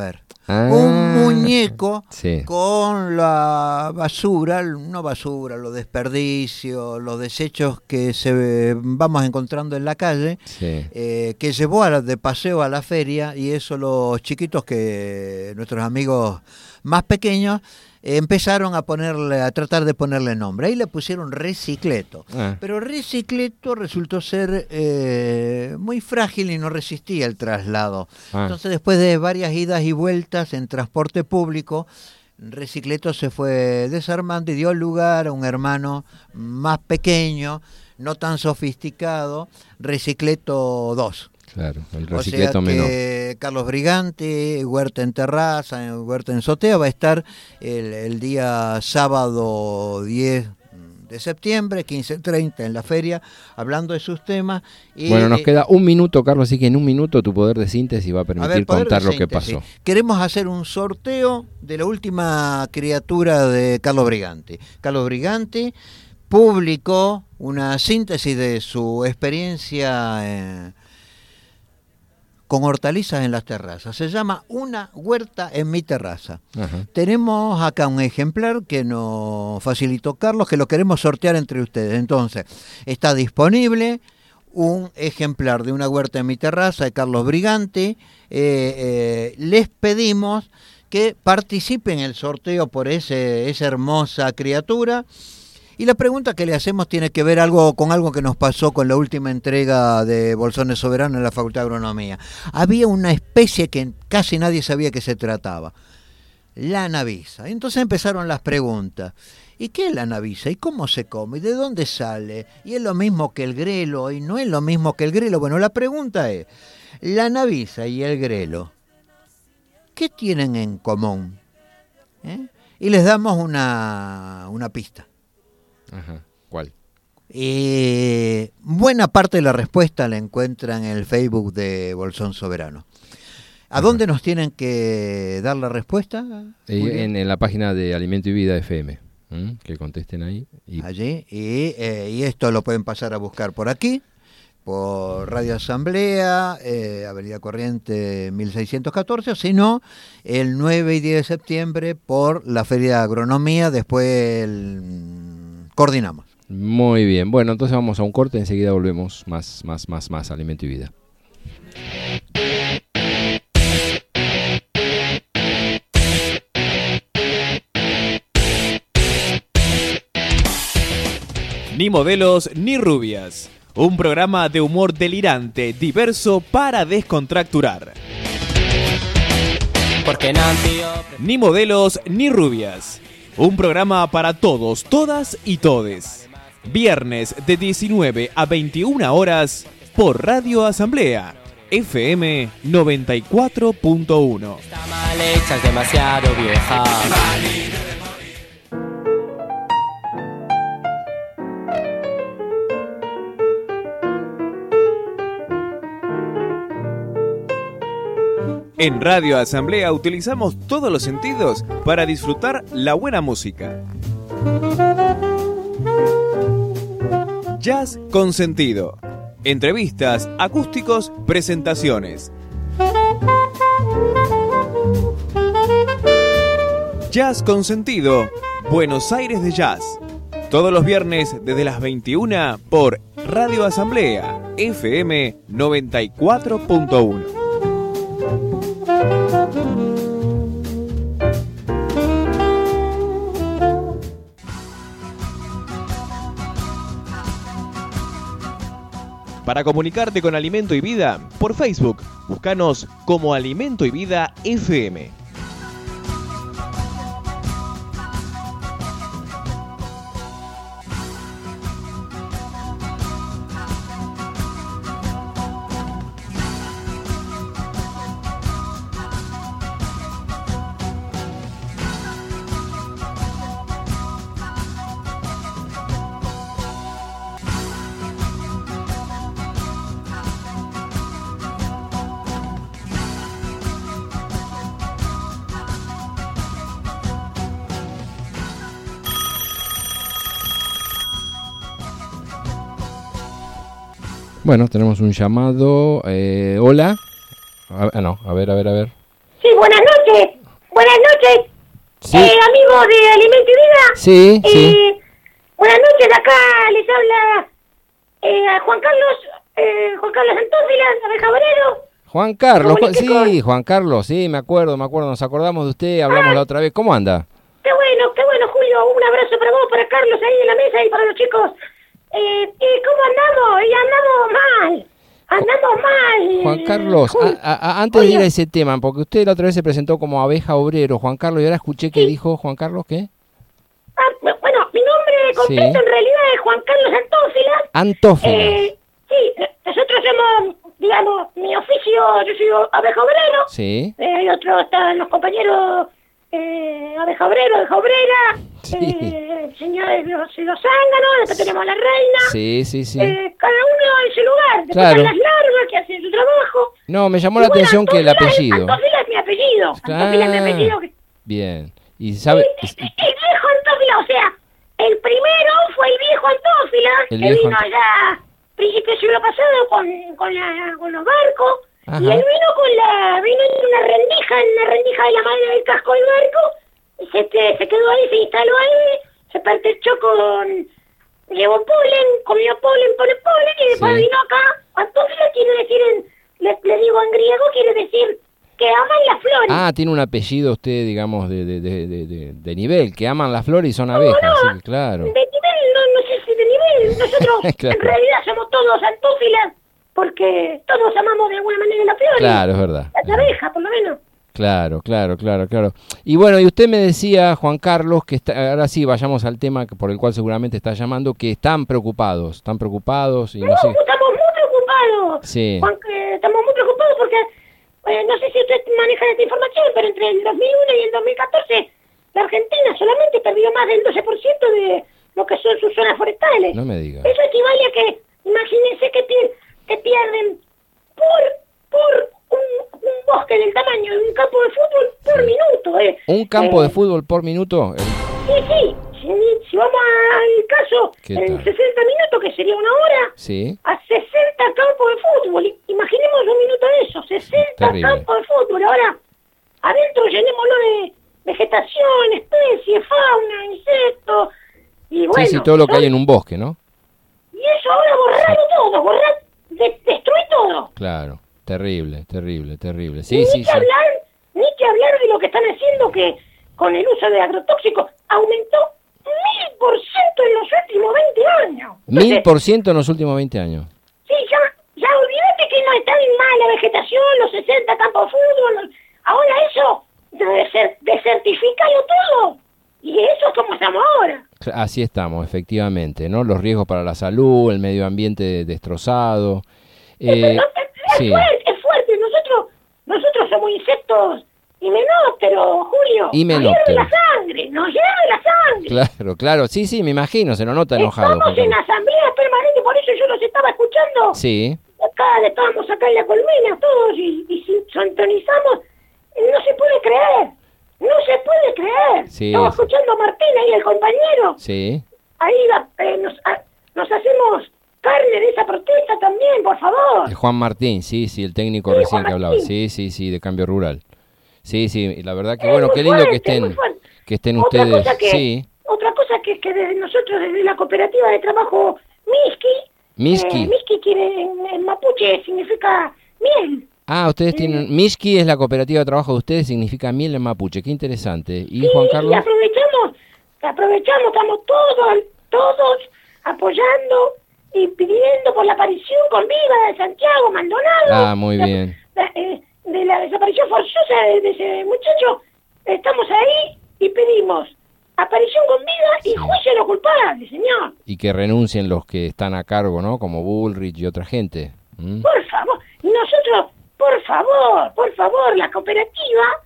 muñeco con la basura, los desperdicios, los desechos que vamos encontrando en la calle, que llevó de paseo a la feria, y eso los chiquitos, nuestros amigos más pequeños, empezaron a tratar de ponerle nombre. Ahí le pusieron Recicleto. Pero Recicleto resultó ser muy frágil y no resistía el traslado. Entonces, después de varias idas y vueltas en transporte público, Recicleto se fue desarmando y dio lugar a un hermano más pequeño, no tan sofisticado, Recicleto 2. Claro, el Recicleto menor. Carlos Briganti, Huerta en Terraza, Huerta en Sotea, va a estar el día sábado 10 de septiembre, 15:30 en la feria, hablando de sus temas. Y, bueno, nos queda un minuto, Carlos, así que en un minuto tu poder de síntesis va a permitir contar lo que pasó. Queremos hacer un sorteo de la última criatura de Carlos Briganti. Carlos Briganti publicó una síntesis de su experiencia con hortalizas en las terrazas. Se llama Una huerta en mi terraza. Tenemos acá un ejemplar que nos facilitó Carlos, que lo queremos sortear entre ustedes. Entonces, está disponible un ejemplar de Una huerta en mi terraza de Carlos Brigante. Les pedimos que participen en el sorteo por esa hermosa criatura. Y la pregunta que le hacemos tiene que ver con algo que nos pasó con la última entrega de Bolsones Soberano en la Facultad de Agronomía. Había una especie que casi nadie sabía que se trataba, la navisa. Entonces empezaron las preguntas. ¿Y qué es la navisa? ¿Y cómo se come? ¿Y de dónde sale? ¿Y es lo mismo que el grelo? ¿Y no es lo mismo que el grelo? Bueno, la pregunta es, la navisa y el grelo, ¿qué tienen en común? Y les damos una pista. Ajá. ¿Cuál? Buena parte de la respuesta la encuentran en el Facebook de Bolsón Soberano. ¿A dónde nos tienen que dar la respuesta? En la página de Alimento y Vida FM. Que contesten ahí. Allí. Y esto lo pueden pasar a buscar por aquí, por Radio Asamblea, Avenida Corriente 1614, o si no, el 9 y 10 de septiembre por la Feria de Agronomía, después coordinamos. Muy bien, bueno, entonces vamos a un corte, enseguida volvemos más Alimento y Vida. Ni modelos ni rubias. Un programa de humor delirante, diverso para descontracturar. Ni modelos ni rubias. Un programa para todos, todas y todes. Viernes de 19 a 21 horas por Radio Asamblea, FM 94.1. Está mal hecha, es demasiado vieja. En Radio Asamblea utilizamos todos los sentidos para disfrutar la buena música. Jazz con sentido. Entrevistas, acústicos, presentaciones. Jazz con sentido. Buenos Aires de Jazz. Todos los viernes desde las 21 por Radio Asamblea, FM 94.1. Para comunicarte con Alimento y Vida, por Facebook, búscanos como Alimento y Vida FM. Bueno, tenemos un llamado. Hola. A ver. Sí, buenas noches. Buenas noches. Sí. Amigos de Alimento y Vida. Sí, sí. Buenas noches, acá les habla Juan Carlos Antófilas, abeja obrero. Juan Carlos, Comunique sí, Juan Carlos, sí, me acuerdo, nos acordamos de usted, hablamos la otra vez. ¿Cómo anda? Qué bueno, Julio. Un abrazo para vos, para Carlos ahí en la mesa y para los chicos. ¿Cómo andamos? Andamos mal. Juan Carlos, antes de ir a ese tema, porque usted la otra vez se presentó como abeja obrero, Juan Carlos, y ahora escuché que dijo, Juan Carlos, ¿qué? Bueno, mi nombre completo en realidad es Juan Carlos Antófilas. Sí, nosotros somos, digamos, mi oficio, yo soy abeja obrero. Sí. Y otros están los compañeros abeja obrero, abeja obrera. Señores los zánganos, después tenemos a la reina. Sí. Cada uno en su lugar. Después Claro. están las larvas que hacen su trabajo. No, me llamó la atención que el apellido. Antófila es mi apellido. Antófila es mi apellido. Bien. Y sabe... El viejo Antófila, o sea, el primero fue el viejo Antófila, El que viejo vino allá principio del siglo pasado con los barcos. Ajá. Y él vino en una rendija de la madera del casco del barco, y se quedó ahí, se instaló ahí, se pertrechó llevó polen, comió polen, y después vino acá. Pantufla quiere decir, le digo en griego, quiere decir que aman las flores. Ah, tiene un apellido usted, digamos, de nivel, que aman las flores y son abejas, sí, claro. De nivel, no sé si de nivel. Nosotros Claro. en realidad somos todos antúfilas porque todos amamos de alguna manera las flores. Claro, es verdad. Las abejas, por lo menos. Claro. Y bueno, y usted me decía, Juan Carlos, que ahora sí vayamos al tema por el cual seguramente está llamando, que están preocupados y no sé. Estamos muy preocupados. Sí. Juan, estamos muy preocupados porque, no sé si usted maneja esta información, pero entre el 2001 y el 2014, la Argentina solamente perdió más del 12% de lo que son sus zonas forestales. No me diga. Eso equivale a que, imagínense que pierden por un bosque del tamaño de un campo de fútbol por minuto. ¿Un campo de fútbol por minuto? Sí. Si vamos al caso, en 60 minutos, que sería una hora, Sí. a 60 campos de fútbol. Imaginemos un minuto de eso, 60 Terrible. campos de fútbol. Ahora, adentro llenémoslo de vegetación, especies, fauna, insectos. Y bueno, Sí, todo lo que hay en un bosque, ¿no? Y eso ahora borrarlo todo, destruir todo. Claro, terrible. Ni Sí. que hablar de lo que están haciendo, que con el uso de agrotóxicos aumentó 1000% en los últimos 20 años. 1000% en los últimos 20 años. Sí, ya olvídate que no está bien mal la vegetación, los 60 campos de fútbol. Ahora eso, desertifícalo todo. Y eso es como estamos ahora. Así estamos, efectivamente, ¿no? Los riesgos para la salud, el medio ambiente destrozado. Sí. Es fuerte. Nosotros somos insectos himenópteros, Julio. Himenópteros. Nos hierve la sangre. Claro, sí, me imagino, se lo nota enojado. Estamos en asamblea permanente, por eso yo los estaba escuchando. Sí. Acá estábamos acá en la colmena todos y sintonizamos. No se puede creer. Sí. Estaba escuchando a Martina y el compañero. Sí. Ahí nos hacemos carne de esa protesta también, por favor. Juan Martín, sí, el técnico Sí, recién Juan que hablaba. Martín. Sí, de Cambio Rural. Sí, y la verdad que bueno, qué lindo fuerte, que estén Otra ustedes. cosa que, Sí. Otra cosa que desde nosotros, desde la cooperativa de trabajo Miski quiere en mapuche significa miel. Ah, ustedes tienen... Mishki es la cooperativa de trabajo de ustedes, significa miel en mapuche. Qué interesante. ¿Y Sí, Juan Carlos? y aprovechamos, estamos todos apoyando y pidiendo por la aparición con vida de Santiago Maldonado. Ah, muy bien. De la desaparición forzosa de ese muchacho. Estamos ahí y pedimos aparición con vida y juicio a los culpables, señor. Y que renuncien los que están a cargo, ¿no? Como Bullrich y otra gente. ¿Mm? Por favor. Y nosotros, por favor, la cooperativa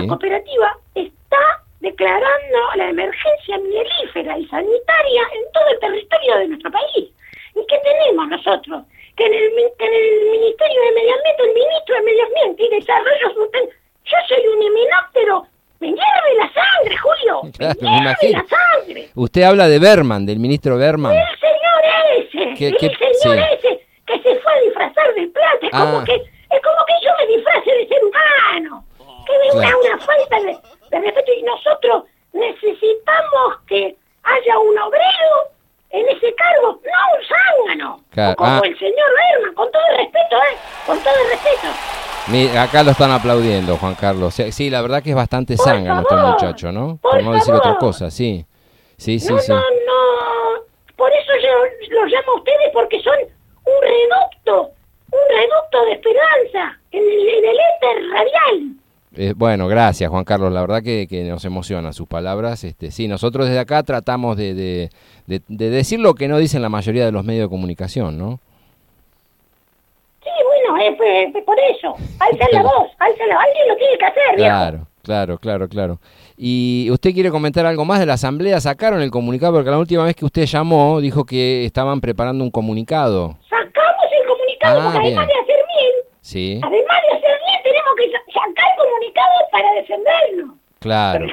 está declarando la emergencia mielífera y sanitaria en todo el territorio de nuestro país. ¿Y qué tenemos nosotros? Que en el Ministerio de Medio Ambiente, el Ministro de Medio Ambiente y Desarrollo Sustentable, yo soy un himenóptero, me hierve la sangre, Julio, Claro, me me hierve imagino. la sangre. Usted habla de Berman, del ministro Berman. El señor ese que se fue a disfrazar de plata, es como que yo me disfrace de ser humano, que me Claro. una falta de respeto, y nosotros necesitamos que haya un obrero en ese cargo, no un zángano, Claro. como el señor Berman, con todo el respeto, con todo el respeto. Acá lo están aplaudiendo, Juan Carlos. Sí, la verdad que es bastante zángano este muchacho, ¿no? Por no decir otra cosa, sí. Sí. No, por eso yo los llamo a ustedes, porque son un reducto de esperanza en el éter radial. Bueno, gracias, Juan Carlos. La verdad que nos emociona sus palabras. Sí, nosotros desde acá tratamos de decir lo que no dicen la mayoría de los medios de comunicación, ¿no? Sí, bueno, por eso. Alza la voz, alguien lo tiene que hacer, viejo. Claro. ¿Y usted quiere comentar algo más de la asamblea? ¿Sacaron el comunicado? Porque la última vez que usted llamó dijo que estaban preparando un comunicado. Sacamos el comunicado porque además de hacer miel, tenemos que sacar el comunicado para defenderlo. Claro.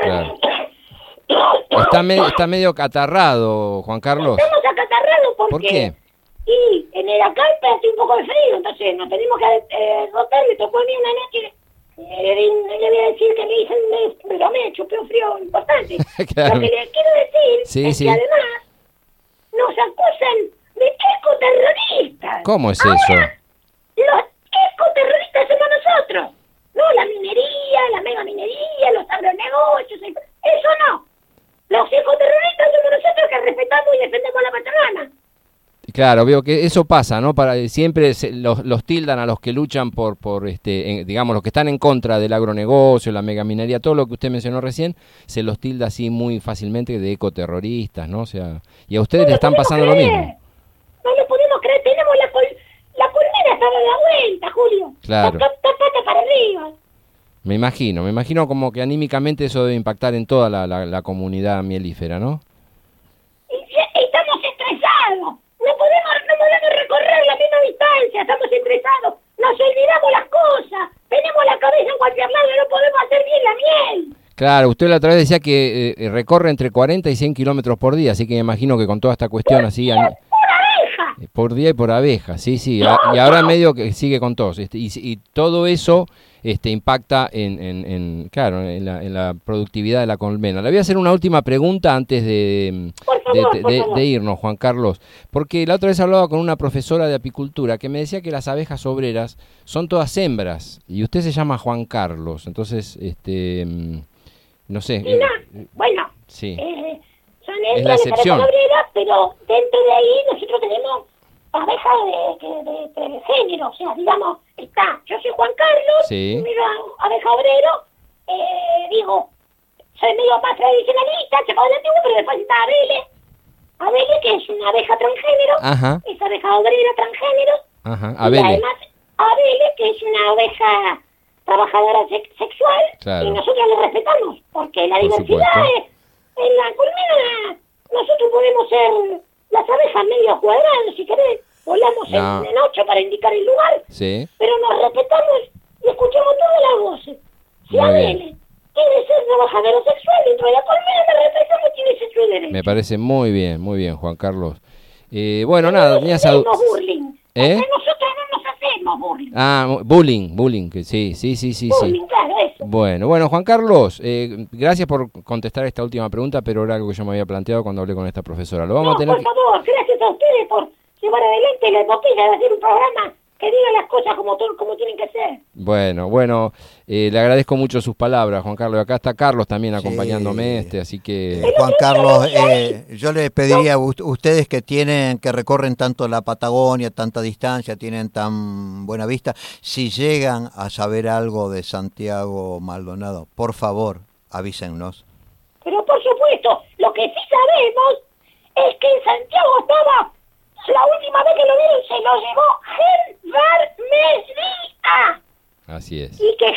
Está medio catarrado, Juan Carlos. Estamos acatarrados porque... ¿Por qué? Y en el acampe hace un poco de frío, entonces nos tenemos que rotar. Me tocó a mí una noche, le voy a decir que me dicen, pero me chupé un frío importante. Claro. Lo que le quiero decir es que además nos acusan de ecoterroristas. ¿Cómo es Ahora, eso? Los ecoterroristas somos nosotros. No la minería, la mega minería, los agronegocios, eso no. Los ecoterroristas somos nosotros que respetamos y defendemos la Pachamama. Claro, veo que eso pasa, ¿no? Siempre los tildan a los que luchan por digamos, los que están en contra del agronegocio, la megaminería, todo lo que usted mencionó recién, se los tilda así muy fácilmente de ecoterroristas, ¿no? O sea, y a ustedes le están pasando lo mismo. No lo podemos creer, tenemos la colmena está dando la vuelta, Julio. Claro. Pata para arriba. Me imagino como que anímicamente eso debe impactar en toda la comunidad mielífera, ¿no? Estamos estresados. No podemos recorrer la misma distancia, estamos estresados, nos olvidamos las cosas, tenemos la cabeza en cualquier lado y no podemos hacer bien la miel. Claro, usted la otra vez decía que recorre entre 40 y 100 kilómetros por día, así que me imagino que con toda esta cuestión así... ¡Por abeja! Por día y por abeja, sí. Y ahora medio que sigue con tos. Y todo eso impacta en la productividad de la colmena. Le voy a hacer una última pregunta antes de irnos, Juan Carlos. Porque la otra vez hablaba con una profesora de apicultura que me decía que las abejas obreras son todas hembras. Y usted se llama Juan Carlos. Entonces, no sé. Bueno, sí. Son es la excepción. Obreras, pero dentro de ahí nosotros tenemos abejas de género, o sea, digamos, yo soy Juan Carlos, sí. Abeja obrero, soy medio más tradicionalista, chapado de antiguo, pero después está Abele, que es una abeja transgénero, Ajá. es abeja obrera transgénero, Ajá. y además Abele, que es una abeja trabajadora sexual, claro. Y nosotros lo respetamos, porque la diversidad en la colmena, nosotros podemos ser las abejas medio cuadradas, si querés, volamos en 8 para indicar el lugar, sí. Pero nos respetamos y escuchamos todas las voces. Si Abele quiere ser trabajador sexual dentro de la colmena, me respetamos y tiene ese derecho. Me parece muy bien, Juan Carlos. Bueno, nada, tenía salud. Burling. Nosotros no nos hacemos bullying. Bullying, que sí. Bullying, claro, eso. Bueno, Juan Carlos, gracias por contestar esta última pregunta, pero era algo que yo me había planteado cuando hablé con esta profesora. Lo vamos a tener por favor, gracias a ustedes por llevar adelante la epopeya de hacer un programa que diga las cosas como tienen que ser. Bueno, le agradezco mucho sus palabras, Juan Carlos. Acá está Carlos también acompañándome, así que... Juan Carlos, yo les pediría a ustedes que recorren tanto la Patagonia, tanta distancia, tienen tan buena vista, si llegan a saber algo de Santiago Maldonado, por favor, avísennos. Pero por supuesto, lo que sí sabemos es que en Santiago estaba... La última vez que lo vieron se lo llevó Gendarmería. Así es. Y que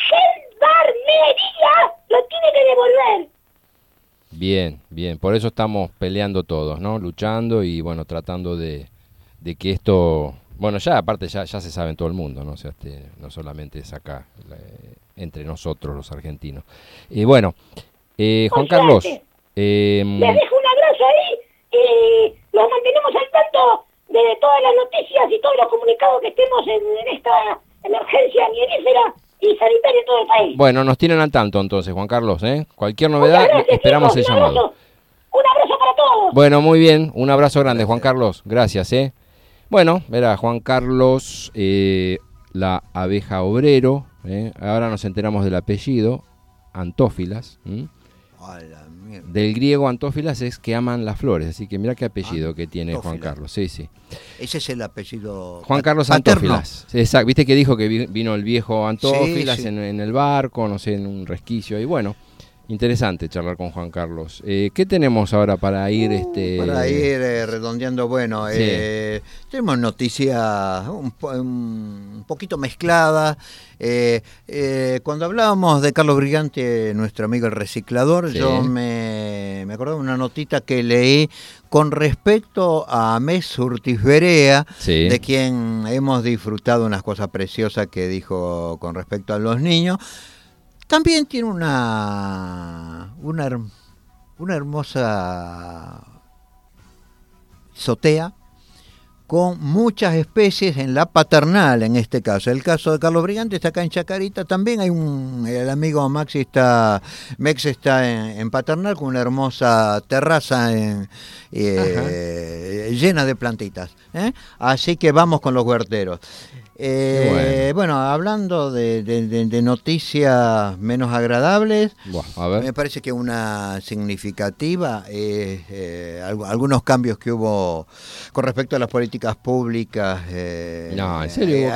Gendarmería lo tiene que devolver. Bien. Por eso estamos peleando todos, ¿no? Luchando y, bueno, tratando de que esto... Bueno, ya aparte ya se sabe en todo el mundo, ¿no? O sea, no solamente es acá, entre nosotros los argentinos. Bueno, Juan Carlos... les dejo un abrazo ahí. Los mantenemos al tanto de todas las noticias y todos los comunicados que estemos en esta emergencia mielífera y sanitaria en todo el país. Bueno, nos tienen al tanto entonces, Juan Carlos, Cualquier novedad, esperamos chicos, el llamado. Un abrazo para todos. Bueno, muy bien, un abrazo grande, Juan Carlos, gracias, Bueno, verá, Juan Carlos, la abeja obrero, ahora nos enteramos del apellido, Antófilas, del griego Antófilas es que aman las flores, así que mira qué apellido que tiene Antófilas. Juan Carlos, sí. Ese es el apellido Juan Carlos paterno. Antófilas, exacto, viste que dijo que vino el viejo Antófilas sí. En el barco, no sé, en un resquicio, y bueno, interesante charlar con Juan Carlos. ¿Qué tenemos ahora para ir? Para ir redondeando, bueno, sí. Tenemos noticias un poquito mezcladas. Cuando hablábamos de Carlos Brigante, nuestro amigo el reciclador, sí. Yo me acordé de una notita que leí con respecto a Mes Urtiz Berea, sí. De quien hemos disfrutado unas cosas preciosas que dijo con respecto a los niños. También tiene una hermosa azotea con muchas especies en la paternal, en este caso. El caso de Carlos Brigante está acá en Chacarita, también hay el amigo Mex está en paternal con una hermosa terraza llena de plantitas, así que vamos con los huerteros. Bueno, hablando de noticias menos agradables, a ver. me parece que una significativa algunos cambios que hubo con respecto a las políticas públicas ¿en serio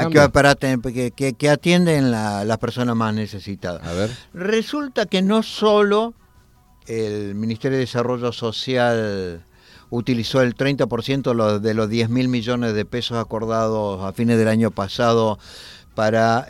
que atienden las personas más necesitadas. A ver. Resulta que no solo el Ministerio de Desarrollo Social utilizó el 30% de los 10.000 millones de pesos acordados a fines del año pasado para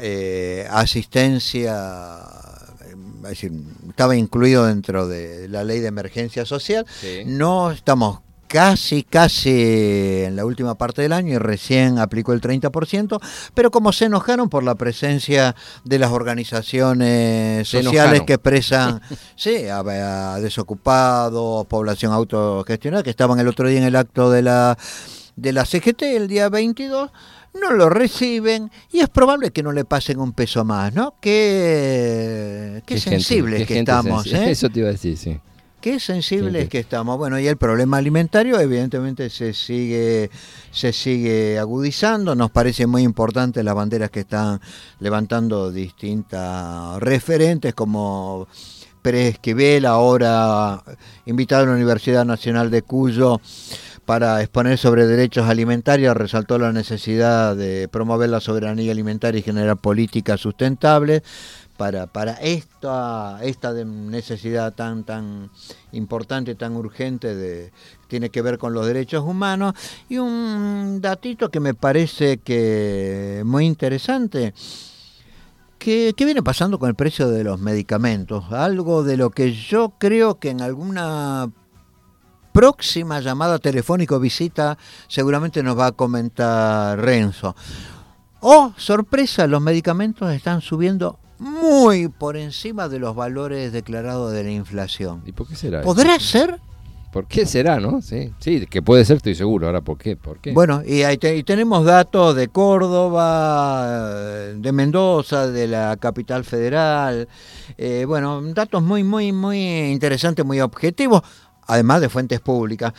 asistencia, es decir, estaba incluido dentro de la ley de emergencia social. Sí. No estamos casi en la última parte del año y recién aplicó el 30%, pero como se enojaron por la presencia de las organizaciones sociales que expresan a desocupados, población autogestionada, que estaban el otro día en el acto de la CGT el día 22, no lo reciben y es probable que no le pasen un peso más, ¿no? Qué sensibles que estamos, Eso te iba a decir, sí. Qué sensibles que estamos. Bueno, y el problema alimentario evidentemente se sigue agudizando. Nos parece muy importante las banderas que están levantando distintas referentes como Pérez Esquivel, ahora invitado a la Universidad Nacional de Cuyo para exponer sobre derechos alimentarios, resaltó la necesidad de promover la soberanía alimentaria y generar políticas sustentables. Para esta necesidad tan importante, tan urgente, tiene que ver con los derechos humanos. Y un datito que me parece que muy interesante, ¿qué viene pasando con el precio de los medicamentos? Algo de lo que yo creo que en alguna próxima llamada telefónica o visita seguramente nos va a comentar Renzo. Sorpresa, los medicamentos están subiendo muy por encima de los valores declarados de la inflación. ¿Y por qué será? ¿Podrá ser? ¿Por qué será, no? Sí, que puede ser, estoy seguro. Ahora, ¿por qué? Bueno, y tenemos datos de Córdoba, de Mendoza, de la capital federal. Datos muy interesantes, muy objetivos, además de fuentes públicas.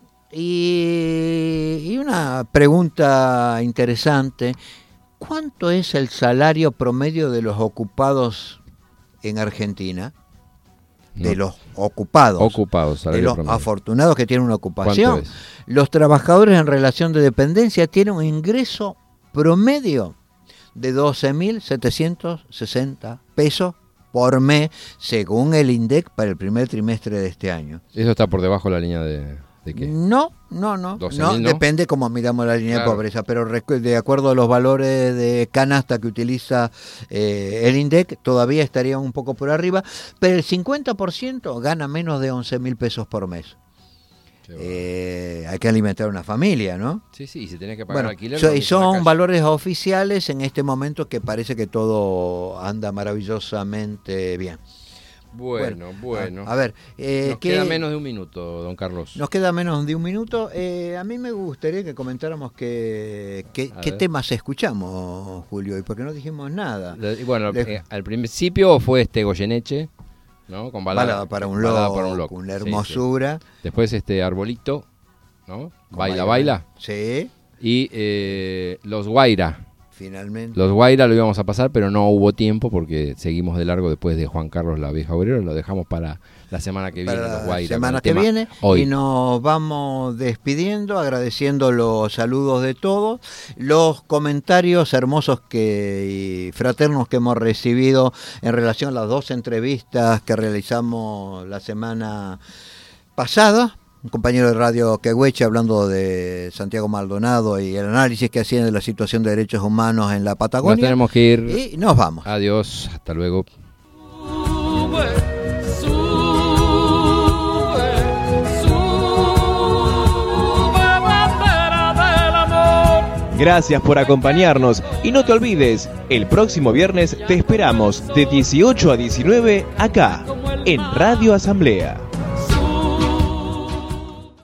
Y una pregunta interesante: ¿cuánto es el salario promedio de los ocupados en Argentina? De los ocupados, de los promedio. Afortunados que tienen una ocupación. Los trabajadores en relación de dependencia tienen un ingreso promedio de 12.760 pesos por mes, según el INDEC para el primer trimestre de este año. ¿Eso está por debajo de la línea de qué? No, depende cómo miramos la línea de pobreza, pero de acuerdo a los valores de canasta que utiliza el INDEC, todavía estaría un poco por arriba, pero el 50% gana menos de 11.000 pesos por mes. Hay que alimentar una familia, ¿no? Sí, se tiene que pagar alquiler. Y son valores oficiales en este momento que parece que todo anda maravillosamente bien. Bueno. A ver, nos queda menos de un minuto, don Carlos. Nos queda menos de un minuto. A mí me gustaría que comentáramos qué temas escuchamos, Julio, y porque no dijimos nada. Al principio fue Goyeneche, ¿no? Con balada para un loco, una hermosura. Sí. Después Arbolito, ¿no? Baila. Sí. Y los Guaira. Finalmente. Los Guaira lo íbamos a pasar, pero no hubo tiempo porque seguimos de largo después de Juan Carlos la Vieja Obrera. Lo dejamos para la semana que viene. Los Guaira, semana que viene. Hoy. Y nos vamos despidiendo, agradeciendo los saludos de todos, los comentarios hermosos y fraternos que hemos recibido en relación a las 2 entrevistas que realizamos la semana pasada. Un compañero de radio Quehueche hablando de Santiago Maldonado y el análisis que hacían de la situación de derechos humanos en la Patagonia. Nos tenemos que ir. Y nos vamos. Adiós, hasta luego. Gracias por acompañarnos y no te olvides, el próximo viernes te esperamos de 18 a 19 acá, en Radio Asamblea.